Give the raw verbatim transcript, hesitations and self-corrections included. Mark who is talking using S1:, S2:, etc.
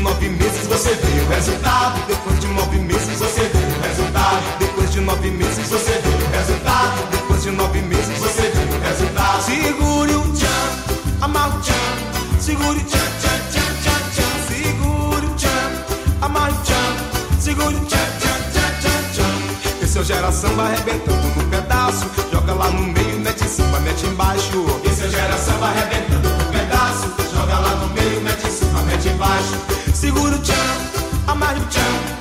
S1: nove meses você vê o resultado. Depois de nove meses você vê o resultado. Depois de nove meses você vê o resultado. Depois de nove meses você vê o resultado. Segure o tchan, amarra o tchan. Segure o tchan, tchan, tchan, tchan, tchan. Segure o tchan, amarra o tchan. Segure o tchan, tchan, tchan, tchan, tchan. Esse é o geração vai arrebentando no pedaço. Joga lá no meio